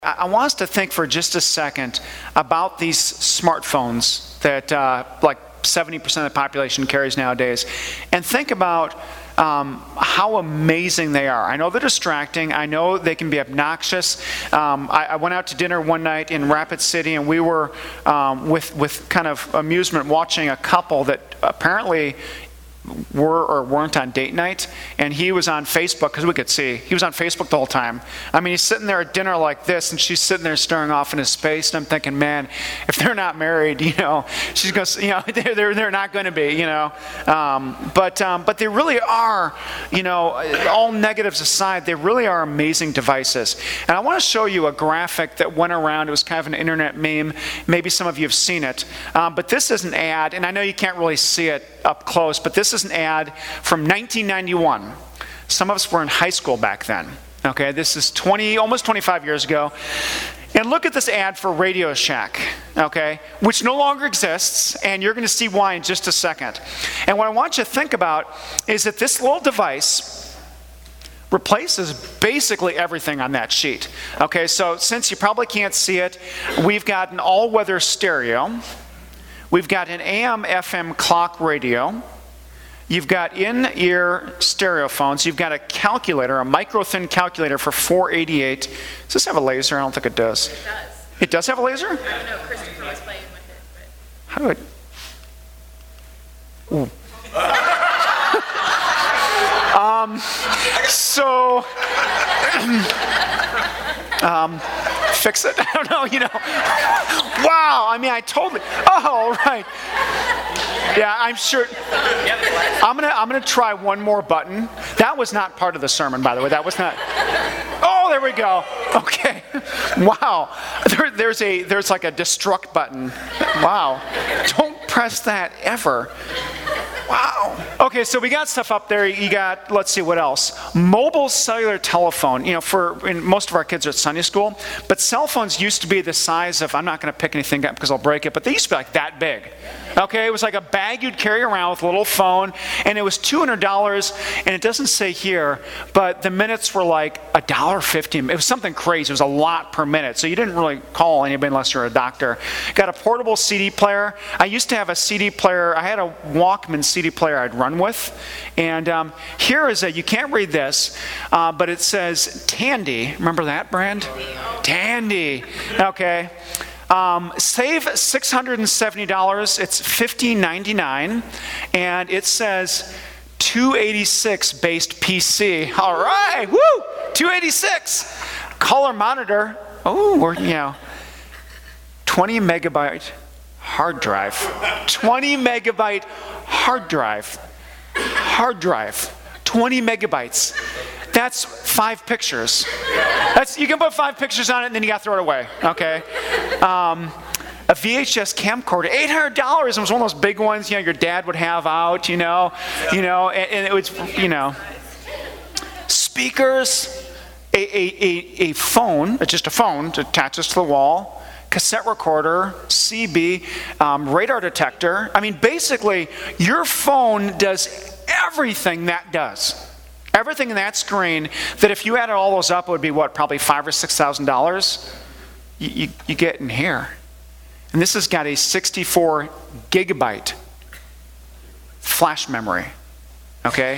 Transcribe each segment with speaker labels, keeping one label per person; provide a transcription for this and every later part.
Speaker 1: I want us to think for just a second about these smartphones that like 70% of the population carries nowadays, and think about how amazing they are. I know they're distracting. I know they can be obnoxious. I went out to dinner one night in Rapid City, and we were with kind of amusement watching a couple that apparently were or weren't on date night, and he was on Facebook, because we could see he was on Facebook the whole time. I mean, he's sitting there at dinner like this, and she's sitting there staring off into space, and I'm thinking, man, if they're not married, she's going to, they're not going to be, but they really are, all negatives aside, they really are amazing devices. And I want to show you a graphic that went around. It was kind of an internet meme. Maybe some of you have seen it, but this is an ad, and I know you can't really see it up close, but this is an ad from 1991. Some of us were in high school back then. Okay, this is almost 25 years ago. And look at this ad for Radio Shack, okay, which no longer exists, and you're going to see why in just a second. And what I want you to think about is that this little device replaces basically everything on that sheet. Okay, so since you probably can't see it, we've got an all-weather stereo. We've got an AM/FM clock radio. You've got in-ear stereo phones. You've got a calculator, a micro-thin calculator for $488. Does this have a laser? I don't think it does.
Speaker 2: It does.
Speaker 1: It does have a laser?
Speaker 2: I don't know. Christopher was playing with it. But...
Speaker 1: How do I... Ooh. Fix it? I don't know, Wow, I mean, I totally... Oh, right. Yeah, I'm sure. I'm gonna try one more button. That was not part of the sermon, by the way. That was not... Oh, there we go. Okay. Wow. There's like a destruct button. Wow. Don't press that ever. Wow. Okay, so we got stuff up there. You got, let's see, what else? Mobile cellular telephone. Most of our kids are at Sunday school, but cell phones used to be the size of, I'm not going to pick anything up because I'll break it, but they used to be like that big. Okay, it was like a bag you'd carry around with a little phone, and it was $200, and it doesn't say here, but the minutes were like $1.50. It was something crazy. It was a lot per minute, so you didn't really call anybody unless you're a doctor. Got a portable CD player. I used to have a CD player. I had a Walkman CD player I'd run with, and here is you can't read this, but it says Tandy. Remember that brand? Tandy. Okay. Save $670. It's $15.99, and it says 286 based PC. All right, woo, 286. Color monitor. Oh, we're 20 megabyte hard drive. 20 megabyte hard drive. Hard drive. 20 megabytes. That's 5 pictures. You can put 5 pictures on it, and then you got to throw it away. Okay. A VHS camcorder, $800. It was one of those big ones, your dad would have out, and it was, speakers, a phone, just a phone that attaches to the wall, cassette recorder, CB, radar detector. I mean, basically, your phone does everything that does. Everything in that screen, that if you added all those up, it would be probably $5,000 or $6,000. You get in here. And this has got a 64 gigabyte flash memory. Okay?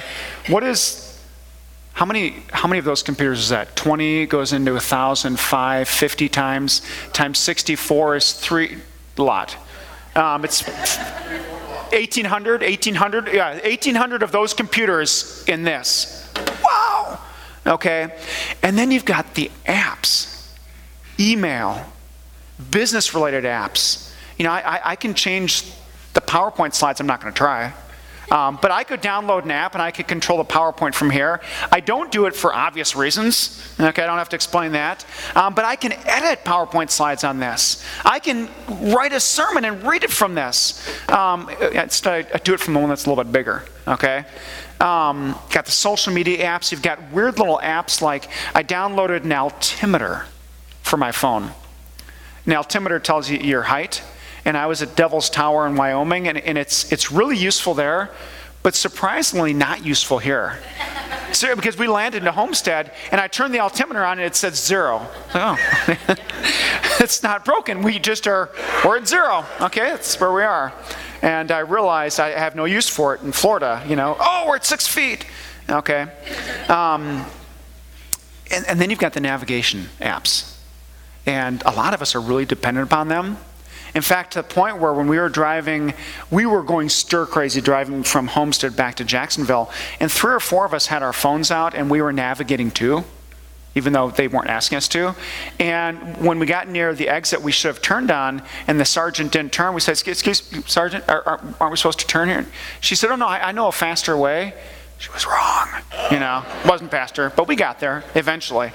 Speaker 1: How many of those computers is that? 20 goes into 1,000, 5, 50 times 64 is 3, a lot. It's 1,800, yeah, 1,800 of those computers in this. Wow! Okay? And then you've got the apps, email, business-related apps. I can change the PowerPoint slides. I'm not going to try. But I could download an app and I could control the PowerPoint from here. I don't do it for obvious reasons. Okay, I don't have to explain that. But I can edit PowerPoint slides on this. I can write a sermon and read it from this. Instead, I do it from the one that's a little bit bigger. Okay. Got the social media apps. You've got weird little apps like I downloaded an altimeter for my phone. An altimeter tells you your height. And I was at Devil's Tower in Wyoming, and it's really useful there, but surprisingly not useful here. So, because we landed in Homestead, and I turned the altimeter on, and it said 0. Oh, it's not broken. We're at 0. Okay, that's where we are. And I realized I have no use for it in Florida. Oh, we're at 6 feet. Okay. And then you've got the navigation apps. And a lot of us are really dependent upon them. In fact, to the point where when we were driving, we were going stir crazy driving from Homestead back to Jacksonville, and 3 or 4 of us had our phones out and we were navigating too, even though they weren't asking us to. And when we got near the exit we should have turned on, and the sergeant didn't turn, we said, excuse me, Sergeant, aren't we supposed to turn here? She said, oh no, I know a faster way. She was wrong. It wasn't faster, but we got there eventually.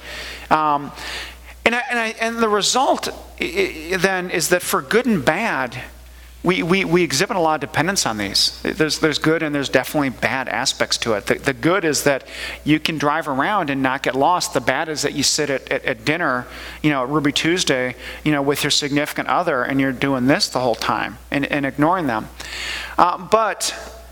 Speaker 1: And the result then is that for good and bad, we exhibit a lot of dependence on these. There's good and there's definitely bad aspects to it. The good is that you can drive around and not get lost. The bad is that you sit at dinner, at Ruby Tuesday, with your significant other, and you're doing this the whole time and ignoring them. But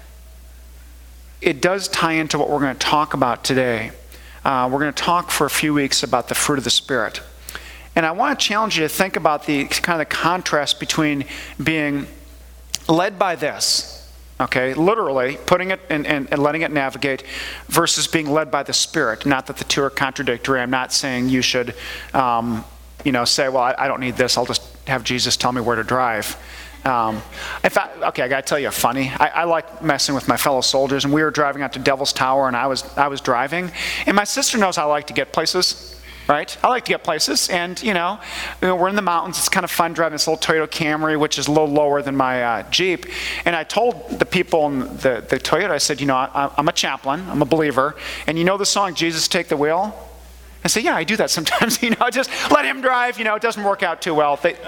Speaker 1: it does tie into what we're going to talk about today. We're going to talk for a few weeks about the fruit of the Spirit. And I want to challenge you to think about the kind of the contrast between being led by this, okay, literally putting it and letting it navigate, versus being led by the Spirit. Not that the two are contradictory. I'm not saying you should, say, well, I don't need this. I'll just have Jesus tell me where to drive. I got to tell you a funny. I like messing with my fellow soldiers, and we were driving out to Devil's Tower, and I was driving, and my sister knows I like to get places. Right? I like to get places, and we're in the mountains. It's kind of fun driving this little Toyota Camry, which is a little lower than my Jeep. And I told the people in the Toyota, I said, I'm a chaplain, I'm a believer, and the song "Jesus Take the Wheel." I said, yeah, I do that sometimes. Just let him drive. It doesn't work out too well. They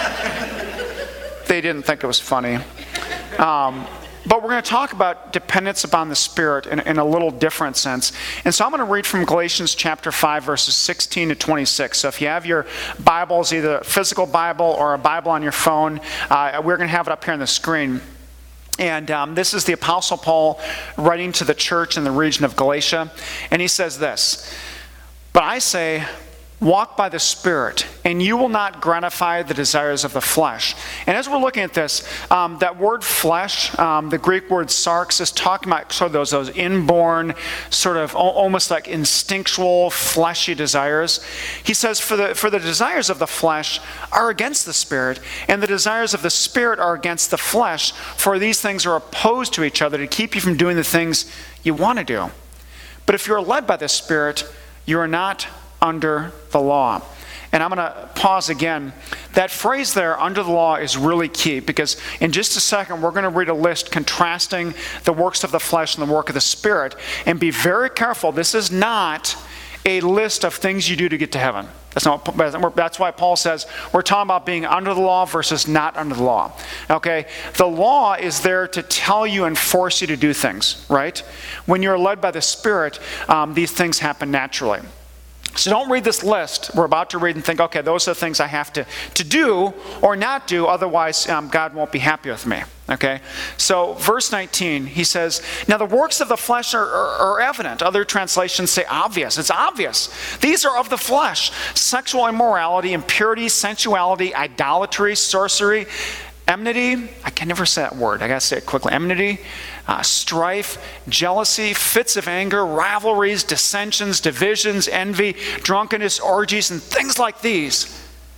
Speaker 1: didn't think it was funny. But we're going to talk about dependence upon the Spirit in a little different sense. And so I'm going to read from Galatians chapter 5, verses 16 to 26. So if you have your Bibles, either a physical Bible or a Bible on your phone, we're going to have it up here on the screen. And this is the Apostle Paul writing to the church in the region of Galatia. And he says this, "But I say, walk by the Spirit, and you will not gratify the desires of the flesh." And as we're looking at this, that word flesh, the Greek word sarx, is talking about sort of those inborn, sort of almost like instinctual, fleshy desires. He says, for the desires of the flesh are against the Spirit, and the desires of the Spirit are against the flesh, for these things are opposed to each other to keep you from doing the things you want to do. But if you are led by the Spirit, you are not under the law. And I'm going to pause again. That phrase there, under the law, is really key, because in just a second we're going to read a list contrasting the works of the flesh and the work of the Spirit. And be very careful, this is not a list of things you do to get to heaven. That's why Paul says we're talking about being under the law versus not under the law. Okay? The law is there to tell you and force you to do things, right? When you're led by the Spirit, these things happen naturally. So don't read this list we're about to read and think, okay, those are the things I have to do or not do, otherwise God won't be happy with me. Okay? So verse 19, he says, "Now the works of the flesh are evident." Other translations say obvious. It's obvious. "These are of the flesh: sexual immorality, impurity, sensuality, idolatry, sorcery, enmity." I can never say that word. I got to say it quickly. Enmity, strife, jealousy, fits of anger, rivalries, dissensions, divisions, envy, drunkenness, orgies, and things like these.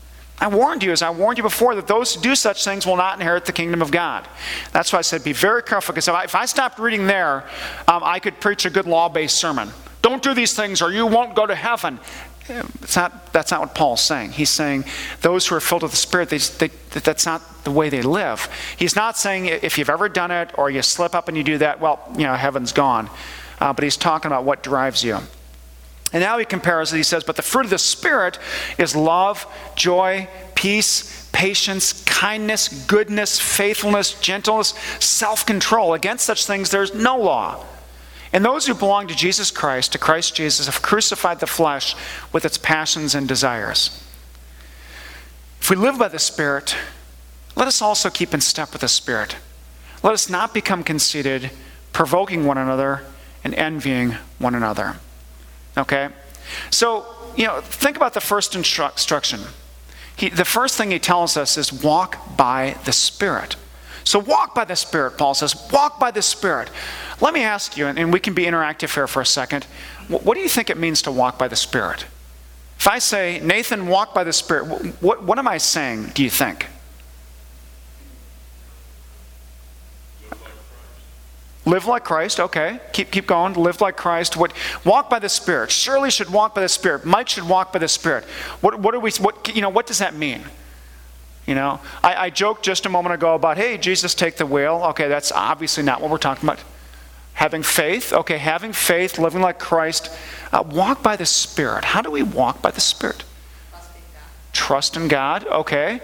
Speaker 1: I warned you, as I warned you before, that those who do such things will not inherit the kingdom of God. That's why I said be very careful, because if I stopped reading there, I could preach a good law-based sermon. Don't do these things or you won't go to heaven. That's not what Paul's saying. He's saying those who are filled with the Spirit, that's not the way they live. He's not saying if you've ever done it or you slip up and you do that, well, heaven's gone. But he's talking about what drives you. And now he compares it. He says, "But the fruit of the Spirit is love, joy, peace, patience, kindness, goodness, faithfulness, gentleness, self-control. Against such things there's no law. And those who belong to Jesus Christ, to Christ Jesus, have crucified the flesh with its passions and desires." If we live by the Spirit, let us also keep in step with the Spirit. Let us not become conceited, provoking one another, and envying one another. Okay? So, think about the first instruction. The first thing he tells us is walk by the Spirit. So walk by the Spirit, Paul says. Walk by the Spirit. Let me ask you, and we can be interactive here for a second. What do you think it means to walk by the Spirit? If I say, Nathan, walk by the Spirit, what am I saying, do you think? Live like Christ, okay. Keep going. Live like Christ. Walk by the Spirit. Shirley should walk by the Spirit. Mike should walk by the Spirit. What does that mean? I joked just a moment ago about, hey, Jesus, take the wheel. Okay, that's obviously not what we're talking about. Having faith, okay, having faith, living like Christ. Walk by the Spirit. How do we walk by the Spirit? Trust in God, okay.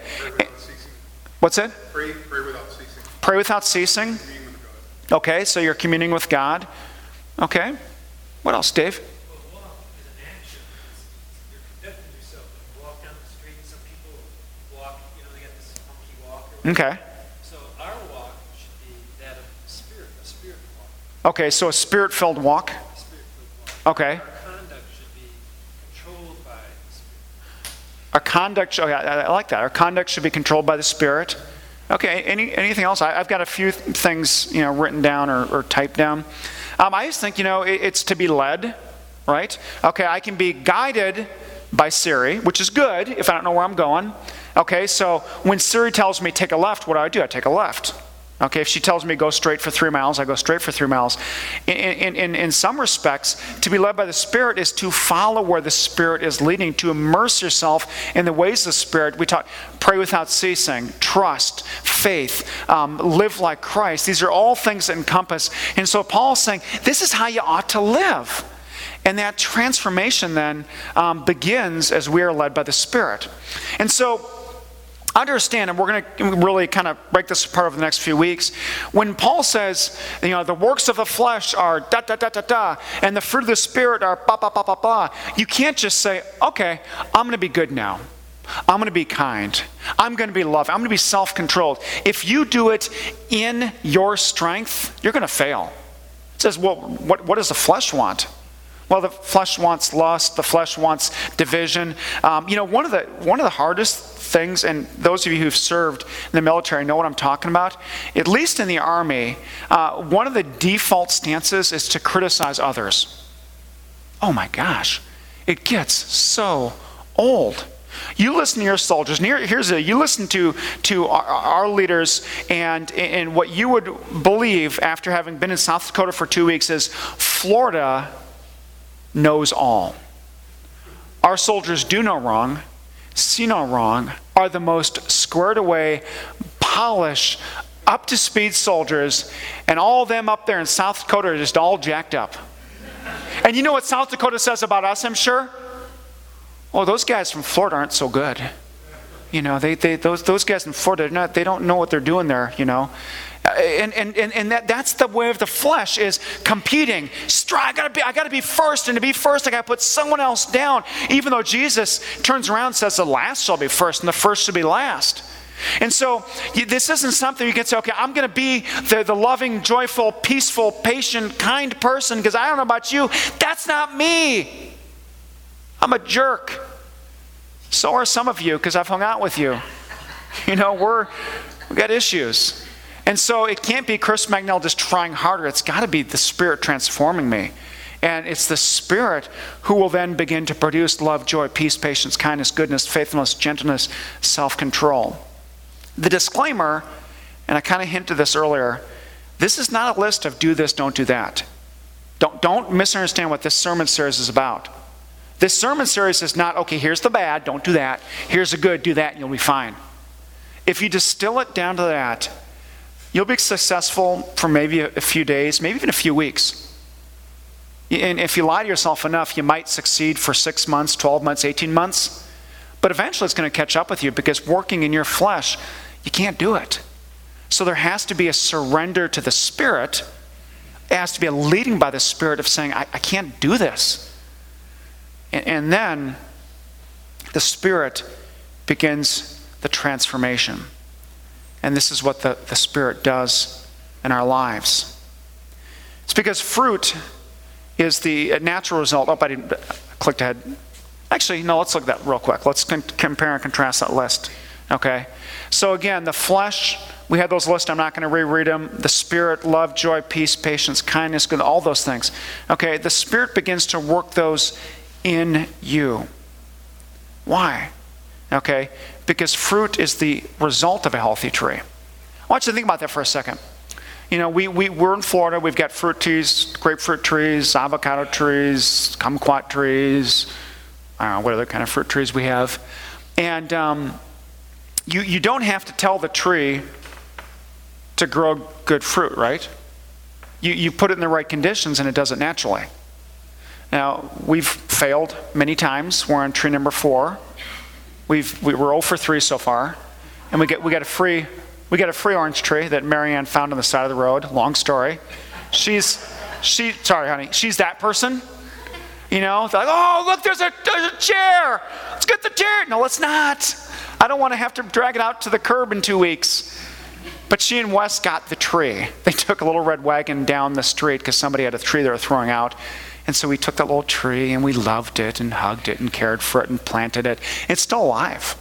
Speaker 1: What's it?
Speaker 3: Pray without ceasing.
Speaker 1: Pray without ceasing. Okay, so you're communing with God. Okay. What else, Dave?
Speaker 4: Well, walk is an action. You're conducting yourself. You walk down the street, some people walk, they got this funky walk.
Speaker 1: Okay.
Speaker 4: So our walk should be that of the Spirit, a spirit walk.
Speaker 1: Okay, so a Spirit-filled walk.
Speaker 4: A spirit-filled walk.
Speaker 1: Okay.
Speaker 4: Our conduct should be controlled by the Spirit.
Speaker 1: Our conduct, I like that. Our conduct should be controlled by the Spirit. Okay, anything else? I've got a few things, written down or typed down. I just think, it's to be led, right? Okay, I can be guided by Siri, which is good if I don't know where I'm going. Okay, so when Siri tells me take a left, what do? I take a left. Okay, if she tells me go straight for 3 miles, I go straight for 3 miles. In some respects, to be led by the Spirit is to follow where the Spirit is leading, to immerse yourself in the ways of the Spirit. We talk, pray without ceasing, trust, faith, live like Christ. These are all things that encompass. And so Paul's saying, this is how you ought to live. And that transformation then begins as we are led by the Spirit. And so, understand, and we're going to really kind of break this apart over the next few weeks. When Paul says, the works of the flesh are da da da da da, and the fruit of the Spirit are ba ba ba ba ba, you can't just say, okay, I'm going to be good now. I'm going to be kind. I'm going to be loving. I'm going to be self-controlled. If you do it in your strength, you're going to fail. It says, well, what does the flesh want? Well, the flesh wants lust. The flesh wants division. One of the hardest things, and those of you who've served in the military know what I'm talking about. At least in the Army, one of the default stances is to criticize others. Oh my gosh, it gets so old. You listen to your soldiers, and you listen to our leaders, and what you would believe after having been in South Dakota for 2 weeks is Florida knows all. Our soldiers do no wrong, see no wrong, are the most squared away, polished, up to speed soldiers, and all of them up there in South Dakota are just all jacked up. And you know what South Dakota says about us, I'm sure? Oh, those guys from Florida aren't so good. Those guys in Florida, they don't know what they're doing there, And that's the way of the flesh, is competing. I gotta be first, and to be first, I gotta put someone else down. Even though Jesus turns around and says the last shall be first, and the first shall be last. And so this isn't something you can say, okay, I'm gonna be the loving, joyful, peaceful, patient, kind person because I don't know about you. That's not me. I'm a jerk. So are some of you because I've hung out with you. We've got issues. And so it can't be Chris Magnell just trying harder. It's got to be the Spirit transforming me. And it's the Spirit who will then begin to produce love, joy, peace, patience, kindness, goodness, faithfulness, gentleness, self-control. The disclaimer, and I kind of hinted this earlier, this is not a list of do this, don't do that. Don't misunderstand what this sermon series is about. This sermon series is not, okay, here's the bad, don't do that. Here's the good, do that, and you'll be fine. If you distill it down to that, you'll be successful for maybe a few days, maybe even a few weeks. And if you lie to yourself enough, you might succeed for 6 months, 12 months, 18 months. But eventually it's going to catch up with you because working in your flesh, you can't do it. So there has to be a surrender to the Spirit. It has to be a leading by the Spirit of saying, I can't do this. And then the Spirit begins the transformation. And this is what the Spirit does in our lives. It's because fruit is the natural result. Oh, I didn't click ahead. Actually, no, let's look at that real quick. Let's compare and contrast that list. Okay? So again, the flesh, we had those lists. I'm not going to reread them. The Spirit, love, joy, peace, patience, kindness, good, all those things. Okay? The Spirit begins to work those in you. Why? Okay? Because fruit is the result of a healthy tree. I want you to think about that for a second. You know, we're in Florida. We've got fruit trees, grapefruit trees, avocado trees, kumquat trees. I don't know what other kind of fruit trees we have. And you don't have to tell the tree to grow good fruit, right? You put it in the right conditions and it does it naturally. Now, we've failed many times. We're on tree number 4. We're 0 for 3 so far. And we got a free orange tree that Marianne found on the side of the road. Long story. Sorry, honey. She's that person. You know, they're like, oh, look, there's a chair. Let's get the chair. No, let's not. I don't want to have to drag it out to the curb in 2 weeks. But she and Wes got the tree. They took a little red wagon down the street because somebody had a tree they were throwing out. And so we took that little tree and we loved it and hugged it and cared for it and planted it. It's still alive.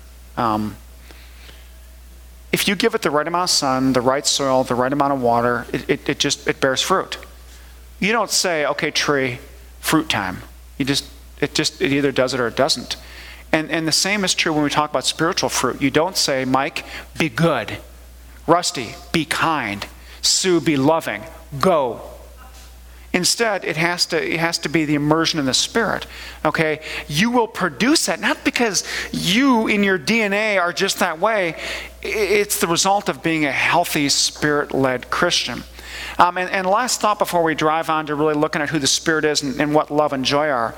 Speaker 1: If you give it the right amount of sun, the right soil, the right amount of water, it bears fruit. You don't say, okay, tree, fruit time. It either does it or it doesn't. And the same is true when we talk about spiritual fruit. You don't say, Mike, be good. Rusty, be kind. Sue, be loving. Go. Instead, it has to be the immersion in the Spirit. Okay? You will produce that, not because you in your DNA are just that way. It's the result of being a healthy, Spirit-led Christian. And last thought before we drive on to really looking at who the Spirit is and what love and joy are.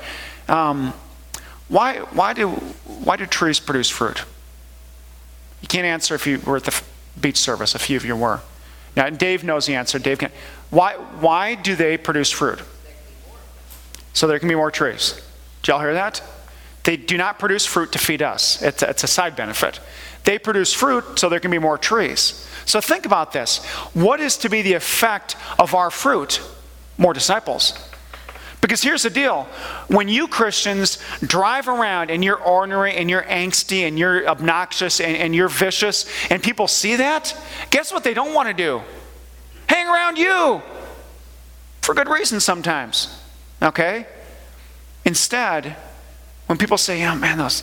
Speaker 1: Why do trees produce fruit? You can't answer if you were at the beach service. A few of you were. Now, and Dave knows the answer. Dave can. Why do they produce fruit? So there can be more trees. Did y'all hear that? They do not produce fruit to feed us. It's a side benefit. They produce fruit so there can be more trees. So think about this. What is to be the effect of our fruit? More disciples. Because here's the deal. When you Christians drive around and you're ornery and you're angsty and you're obnoxious and you're vicious and people see that, guess what they don't want to do? Hang around you. For good reason sometimes. Okay? Instead, when people say, oh man, those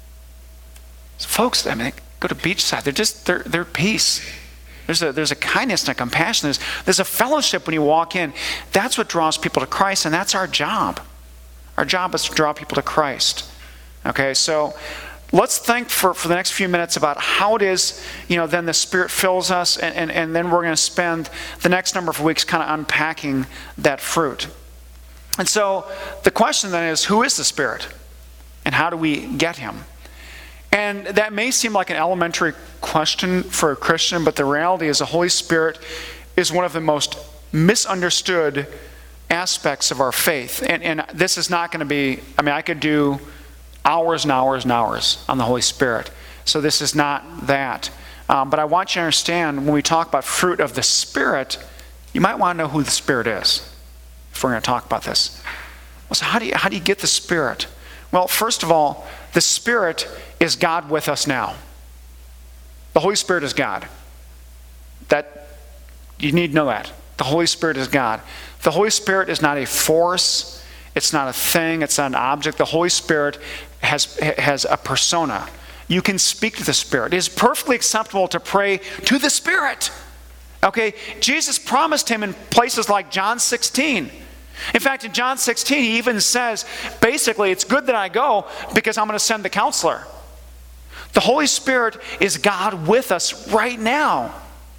Speaker 1: folks, I mean, they go to beachside, they're peace. There's a kindness and a compassion. There's a fellowship when you walk in. That's what draws people to Christ, and that's our job. Our job is to draw people to Christ. Okay, so let's think for the next few minutes about how it is, then the Spirit fills us, and then we're going to spend the next number of weeks kind of unpacking that fruit. And so the question then is, who is the Spirit? And how do we get Him? And that may seem like an elementary question for a Christian, but the reality is the Holy Spirit is one of the most misunderstood aspects of our faith. And this is not going to be, I could do hours and hours and hours on the Holy Spirit. So this is not that. But I want you to understand, when we talk about fruit of the Spirit, you might want to know who the Spirit is, if we're going to talk about this. So how do you get the Spirit? Well, first of all, the Spirit is God with us now. The Holy Spirit is God. That you need to know that. The Holy Spirit is God. The Holy Spirit is not a force. It's not a thing. It's not an object. The Holy Spirit has a persona. You can speak to the Spirit. It is perfectly acceptable to pray to the Spirit. Okay? Jesus promised Him in places like John 16. In fact, in John 16, He even says, basically, it's good that I go because I'm going to send the counselor. The Holy Spirit is God with us right now.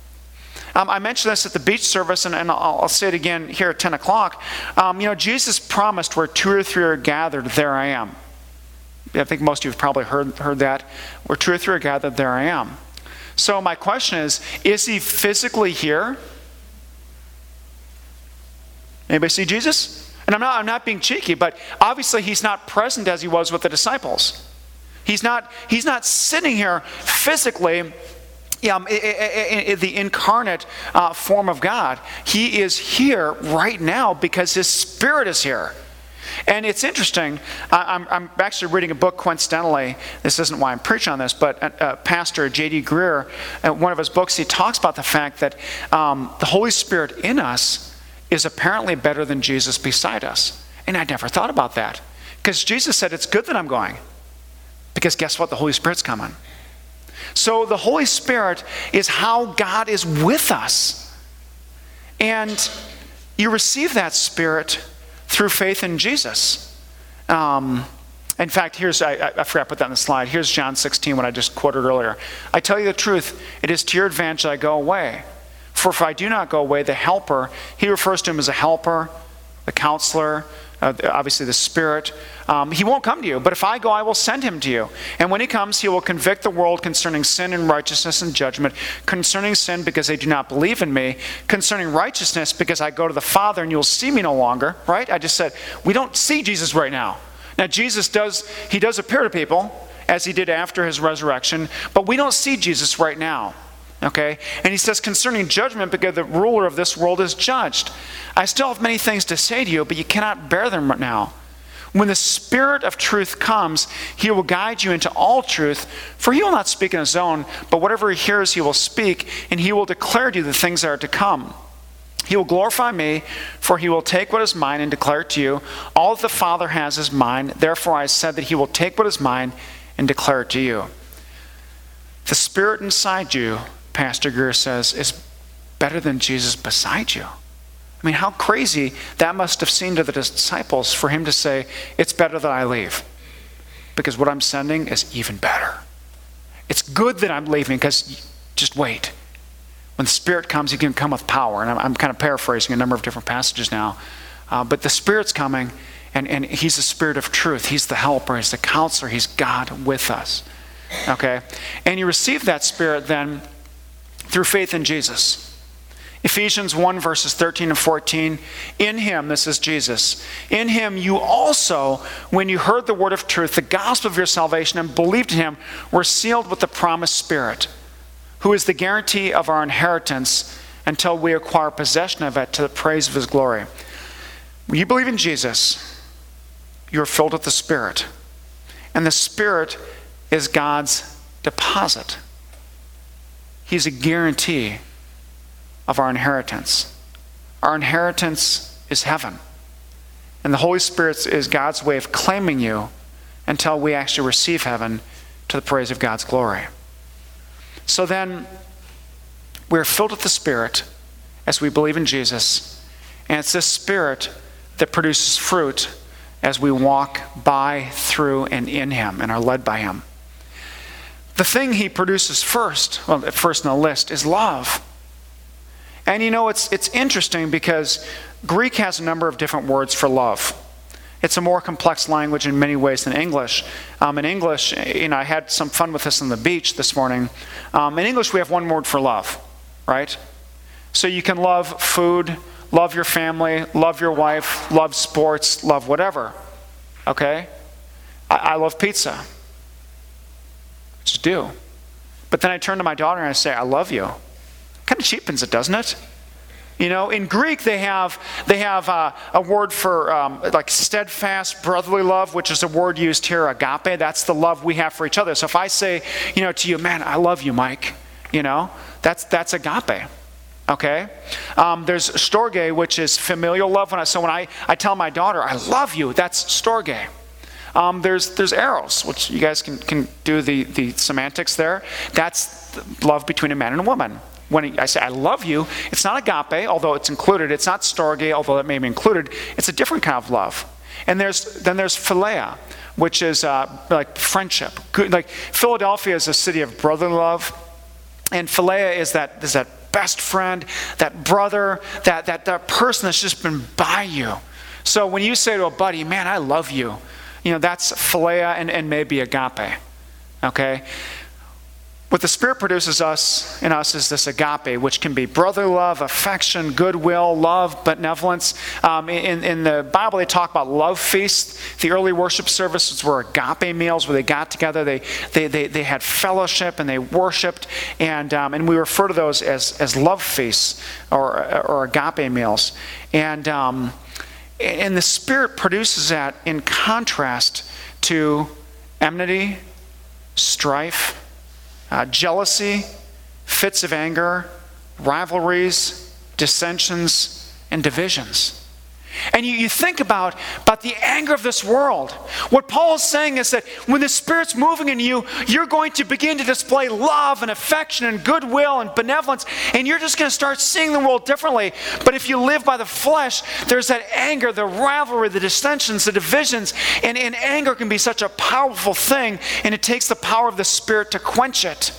Speaker 1: I mentioned this at the beach service, and I'll say it again here at 10 o'clock. Jesus promised, where 2 or 3 are gathered, there I am. I think most of you have probably heard that. Where 2 or 3 are gathered, there I am. So my question is He physically here? Anybody see Jesus? And I'm not being cheeky, but obviously He's not present as He was with the disciples. He's not sitting here physically the incarnate form of God. He is here right now because his Spirit is here. And it's interesting, I'm actually reading a book coincidentally, this isn't why I'm preaching on this, but Pastor J.D. Greer, one of his books, he talks about the fact that the Holy Spirit in us is apparently better than Jesus beside us. And I never thought about that. Because Jesus said, it's good that I'm going. Because guess what? The Holy Spirit's coming. So the Holy Spirit is how God is with us. And you receive that Spirit through faith in Jesus. In fact, I forgot to put that on the slide. Here's John 16, what I just quoted earlier. I tell you the truth, it is to your advantage that I go away. For if I do not go away, the helper, he refers to him as a helper, the counselor, obviously the Spirit. He won't come to you, but if I go, I will send him to you. And when he comes, he will convict the world concerning sin and righteousness and judgment. Concerning sin, because they do not believe in me. Concerning righteousness, because I go to the Father and you'll see me no longer. Right? I just said, we don't see Jesus right now. Now, Jesus does appear to people, as he did after his resurrection, but we don't see Jesus right now. Okay? And he says, concerning judgment, because the ruler of this world is judged. I still have many things to say to you, but you cannot bear them right now. When the Spirit of truth comes, he will guide you into all truth, for he will not speak on his own, but whatever he hears he will speak, and he will declare to you the things that are to come. He will glorify me, for he will take what is mine and declare it to you. All that the Father has is mine, therefore I said that he will take what is mine and declare it to you. The Spirit inside you, Pastor Greer says, is better than Jesus beside you. I mean, how crazy that must have seemed to the disciples for him to say, it's better that I leave. Because what I'm sending is even better. It's good that I'm leaving because just wait. When the Spirit comes, he can come with power. And I'm kind of paraphrasing a number of different passages now. But the Spirit's coming, and he's the Spirit of truth. He's the helper. He's the counselor. He's God with us. Okay? And you receive that Spirit then through faith in Jesus. Ephesians 1 verses 13 and 14, in him, this is Jesus, in him you also, when you heard the word of truth, the gospel of your salvation, and believed in him, were sealed with the promised Spirit, who is the guarantee of our inheritance until we acquire possession of it to the praise of his glory. When you believe in Jesus, you are filled with the Spirit. And the Spirit is God's deposit. He's a guarantee of our inheritance. Our inheritance is heaven. And the Holy Spirit is God's way of claiming you until we actually receive heaven to the praise of God's glory. So then, we're filled with the Spirit as we believe in Jesus. And it's this Spirit that produces fruit as we walk by, through, and in him and are led by him. The thing he produces first on the list, is love. And you know, it's interesting because Greek has a number of different words for love. It's a more complex language in many ways than English. In English, I had some fun with this on the beach this morning. In English, we have one word for love, right? So you can love food, love your family, love your wife, love sports, love whatever. Okay? I love pizza. Just do. But then I turn to my daughter and I say, I love you. Kind of cheapens it, doesn't it? In Greek they have a word for like steadfast brotherly love, which is a word used here, agape. That's the love we have for each other. So if I say, to you, man, I love you, Mike. That's agape. Okay. There's storge, which is familial love. When I tell my daughter, I love you, that's storge. There's eros, which you guys can do the semantics there. That's love between a man and a woman. When I say I love you, it's not agape, although it's included. It's not storge, although it may be included. It's a different kind of love. And there's philia, which is like friendship. Like Philadelphia is a city of brotherly love, and philia is that best friend, that brother, that person that's just been by you. So when you say to a buddy, man, I love you, that's philia and maybe agape. Okay? What the Spirit produces in us is this agape, which can be brotherly love, affection, goodwill, love, benevolence. In the Bible, they talk about love feasts. The early worship services were agape meals where they got together, they had fellowship, and they worshiped. And we refer to those as love feasts or agape meals. And the Spirit produces that in contrast to enmity, strife, jealousy, fits of anger, rivalries, dissensions, and divisions. And you think about the anger of this world. What Paul is saying is that when the Spirit's moving in you, you're going to begin to display love and affection and goodwill and benevolence, and you're just going to start seeing the world differently. But if you live by the flesh, there's that anger, the rivalry, the dissensions, the divisions, and anger can be such a powerful thing, and it takes the power of the Spirit to quench it.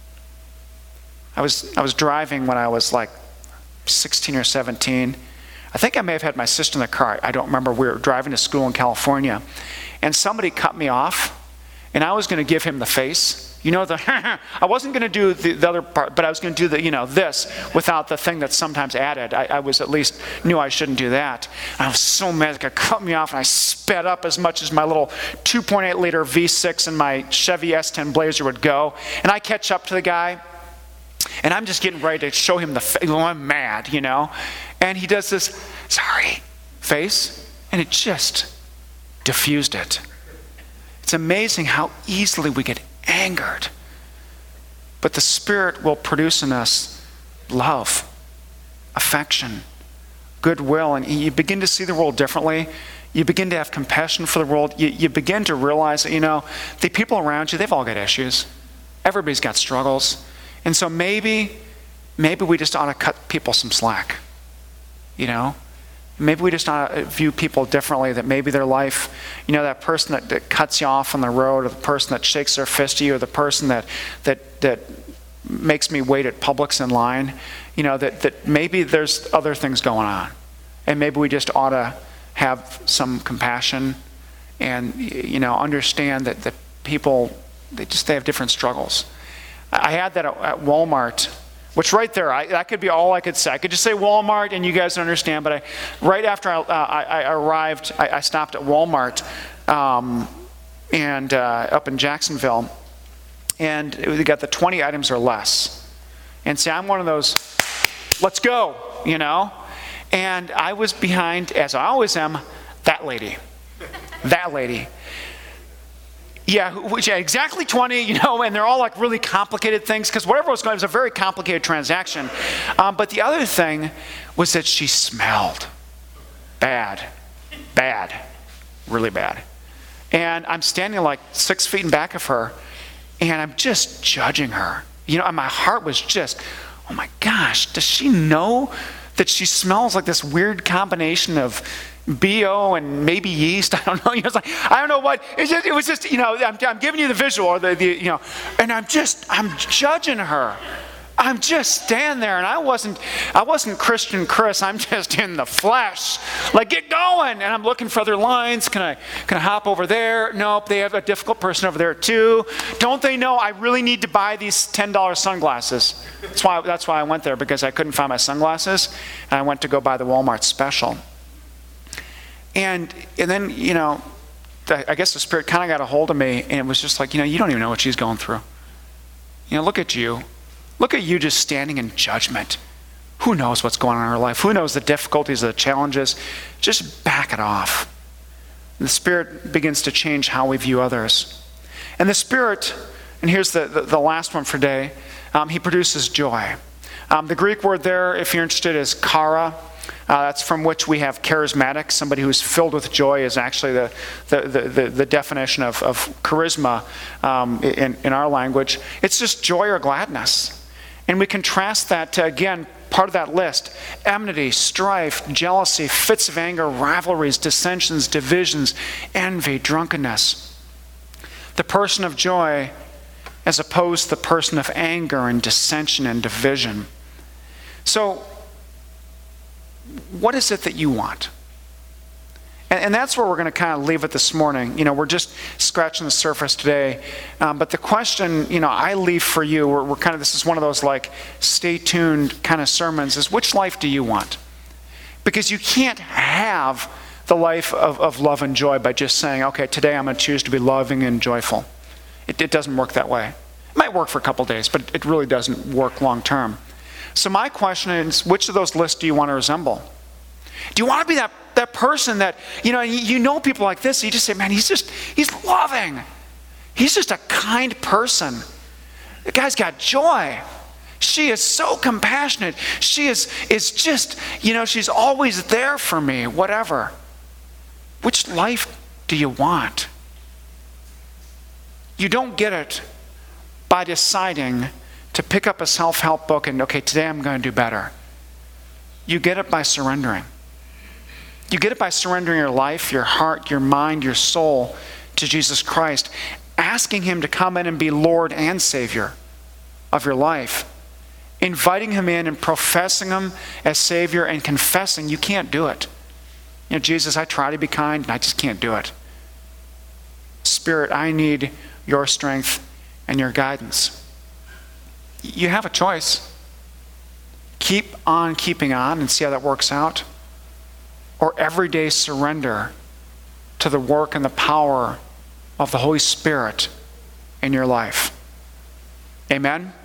Speaker 1: I was driving when I was like 16 or 17. I think I may have had my sister in the car. I don't remember. We were driving to school in California, and somebody cut me off, and I was going to give him the face. I wasn't going to do the other part, but I was going to do this without the thing that's sometimes added. I was at least knew I shouldn't do that. And I was so mad. The guy cut me off, and I sped up as much as my little 2.8 liter V6 in my Chevy S10 Blazer would go. And I catch up to the guy, and I'm just getting ready to show him the face. I'm mad, And he does this, sorry, face, and it just diffused it. It's amazing how easily we get angered. But the Spirit will produce in us love, affection, goodwill, and you begin to see the world differently. You begin to have compassion for the world. You begin to realize that, the people around you, they've all got issues. Everybody's got struggles. And so maybe we just ought to cut people some slack. Maybe we just ought to view people differently, that maybe their life, that person that cuts you off on the road, or the person that shakes their fist at you, or the person that makes me wait at Publix in line, that maybe there's other things going on. And maybe we just ought to have some compassion and, understand that people, they have different struggles. I had that at Walmart, which right there, that could be all I could say. I could just say Walmart and you guys understand, but right after I arrived, I stopped at Walmart and up in Jacksonville, and they got the 20 items or less. And see, I'm one of those, let's go, And I was behind, as I always am, that lady. Yeah, exactly 20, and they're all like really complicated things, because whatever was going on, it was a very complicated transaction. But the other thing was that she smelled bad, really bad. And I'm standing like 6 feet in back of her, and I'm just judging her. And my heart was just, oh my gosh, does she know that she smells like this weird combination of BO and maybe yeast? I don't know. I don't know what. It was just, I'm giving you the visual, or and I'm judging her. I'm just standing there, and I wasn't Christian Chris. I'm just in the flesh, like, get going. And I'm looking for other lines. Can I hop over there? Nope. They have a difficult person over there too. Don't they know I really need to buy these $10 sunglasses? That's why I went there, because I couldn't find my sunglasses, and I went to go buy the Walmart special. And then, I guess the Spirit kind of got a hold of me, and it was just like, you don't even know what she's going through. Look at you. Look at you just standing in judgment. Who knows what's going on in her life? Who knows the difficulties, the challenges? Just back it off. And the Spirit begins to change how we view others. And the Spirit, and here's the last one for today, he produces joy. The Greek word there, if you're interested, is chara. That's from which we have charismatic. Somebody who's filled with joy is actually the definition of charisma in our language. It's just joy or gladness. And we contrast that to, again, part of that list: enmity, strife, jealousy, fits of anger, rivalries, dissensions, divisions, envy, drunkenness. The person of joy as opposed to the person of anger and dissension and division. So, what is it that you want? And that's where we're going to kind of leave it this morning. We're just scratching the surface today. But the question, I leave for you, we're kind of, this is one of those like stay tuned kind of sermons, is which life do you want? Because you can't have the life of love and joy by just saying, okay, today I'm going to choose to be loving and joyful. It doesn't work that way. It might work for a couple days, but it really doesn't work long term. So my question is, which of those lists do you want to resemble? Do you want to be that person that, you know people like this, you just say, man, he's loving. He's just a kind person. The guy's got joy. She is so compassionate. She is just, she's always there for me, whatever. Which life do you want? You don't get it by deciding to pick up a self-help book and, okay, today I'm going to do better. You get it by surrendering. You get it by surrendering your life, your heart, your mind, your soul to Jesus Christ, asking him to come in and be Lord and Savior of your life, inviting him in and professing him as Savior and confessing you can't do it. Jesus, I try to be kind and I just can't do it. Spirit, I need your strength and your guidance. You have a choice. Keep on keeping on and see how that works out. Or everyday surrender to the work and the power of the Holy Spirit in your life. Amen?